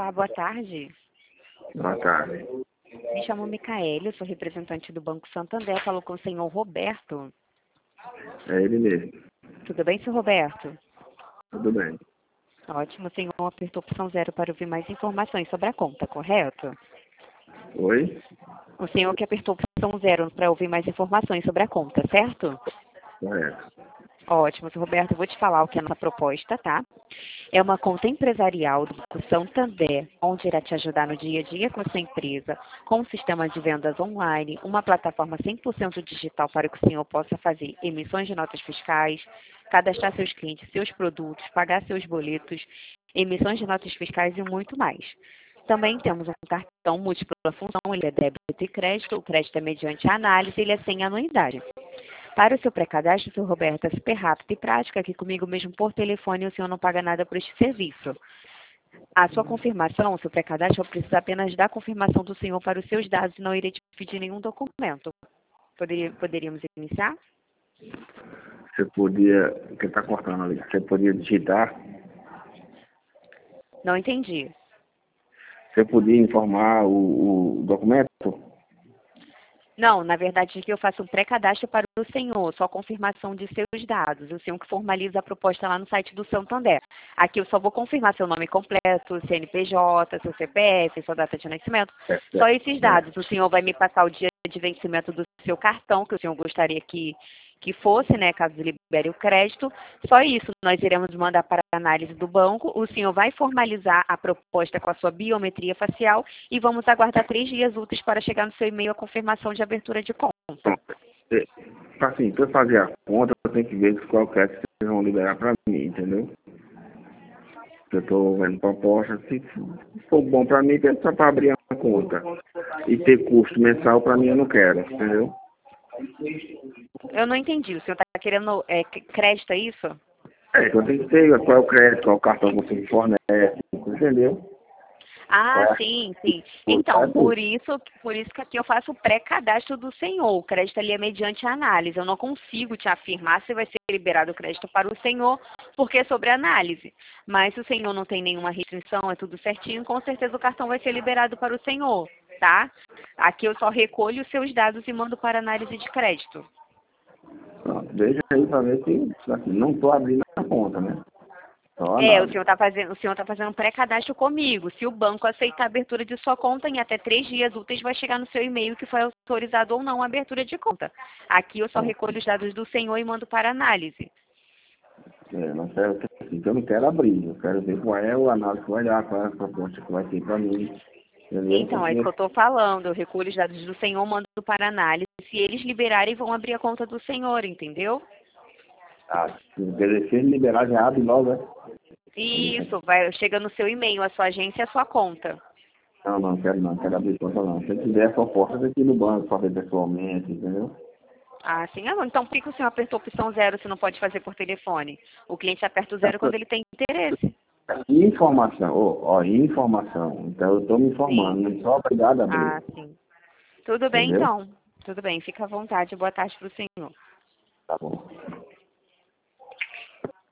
Olá, boa tarde. Boa tarde. Me chamo Micaele, sou representante do Banco Santander. Falo com o senhor Roberto. É ele mesmo. Tudo bem, senhor Roberto? Tudo bem. Ótimo, o senhor apertou opção 0 para ouvir mais informações sobre a conta, correto? Oi? O senhor que apertou opção 0 para ouvir mais informações sobre a conta, certo? Correto. Ótimo, senhor Roberto, eu vou te falar o que é a nossa proposta, tá? É uma conta empresarial do Banco Santander, onde irá te ajudar no dia a dia com a sua empresa, com um sistema de vendas online, uma plataforma 100% digital para que o senhor possa fazer emissões de notas fiscais, cadastrar seus clientes, seus produtos, pagar seus boletos, emissões de notas fiscais e muito mais. Também temos um cartão múltipla função, ele é débito e crédito, o crédito é mediante análise, ele é sem anuidade. Para o seu pré-cadastro, seu Roberto, é super rápido e prático, aqui comigo mesmo por telefone, o senhor não paga nada por este serviço. A sua confirmação, o seu pré-cadastro, eu preciso apenas da confirmação do senhor para os seus dados e não irei te pedir nenhum documento. Poderíamos iniciar? Você podia... que tá cortando ali. Você podia digitar? Não entendi. Você podia informar o documento? Não, na verdade aqui eu faço um pré-cadastro para o senhor, só confirmação de seus dados. O senhor que formaliza a proposta lá no site do Santander. Aqui eu só vou confirmar seu nome completo, CNPJ, seu CPF, sua data de nascimento. Só esses dados. O senhor vai me passar o dia de vencimento do seu cartão, que o senhor gostaria que fosse, né, caso libere o crédito. Só isso, nós iremos mandar para a análise do banco. O senhor vai formalizar a proposta com a sua biometria facial e vamos aguardar 3 dias úteis para chegar no seu e-mail a confirmação de abertura de conta. Assim, para eu fazer a conta, eu tenho que ver qual crédito vocês vão liberar para mim, entendeu? Eu estou vendo proposta, se for bom para mim, é só para abrir a conta. E ter custo mensal, para mim, eu não quero, entendeu? Eu não entendi. O senhor está querendo crédito, é isso? É, eu tenho que ter qual é o crédito, qual é o cartão que você me fornece, entendeu? Ah, sim, sim. Então, por isso que aqui eu faço o pré-cadastro do senhor. O crédito ali é mediante análise. Eu não consigo te afirmar se vai ser liberado o crédito para o senhor, porque é sobre análise. Mas se o senhor não tem nenhuma restrição, é tudo certinho, com certeza o cartão vai ser liberado para o senhor, tá? Aqui eu só recolho os seus dados e mando para análise de crédito. Pronto, veja aí para ver se assim, não estou abrindo a conta, né? Só O nada. senhor está fazendo um pré-cadastro comigo. Se o banco aceitar a abertura de sua conta, em até 3 dias úteis vai chegar no seu e-mail que foi autorizado ou não a abertura de conta. Aqui eu só recolho os dados do senhor e mando para análise. Não quero, assim, eu não quero abrir, eu quero ver qual é a análise que vai dar, qual é a proposta que vai ter para mim. Entendeu? Então, é isso que eu estou falando. Eu recolho os dados do senhor, mando para análise. Se eles liberarem, vão abrir a conta do senhor, entendeu? Se ele liberar, já abre logo, né? Isso, chega no seu e-mail, a sua agência e a sua conta. Não quero abrir conta não. Se tiver a proposta, tem que ir no banco, fazer pessoalmente, entendeu? Ah, sim. Ah, então por que o senhor apertou a opção 0 se não pode fazer por telefone? O cliente aperta o 0 quando ele tem interesse. Informação, informação. Então eu estou me informando, não sou obrigado a abrir. Ah, sim. Tudo bem, Entendeu? então. Tudo bem, fica à vontade. Boa tarde para o senhor. Tá bom.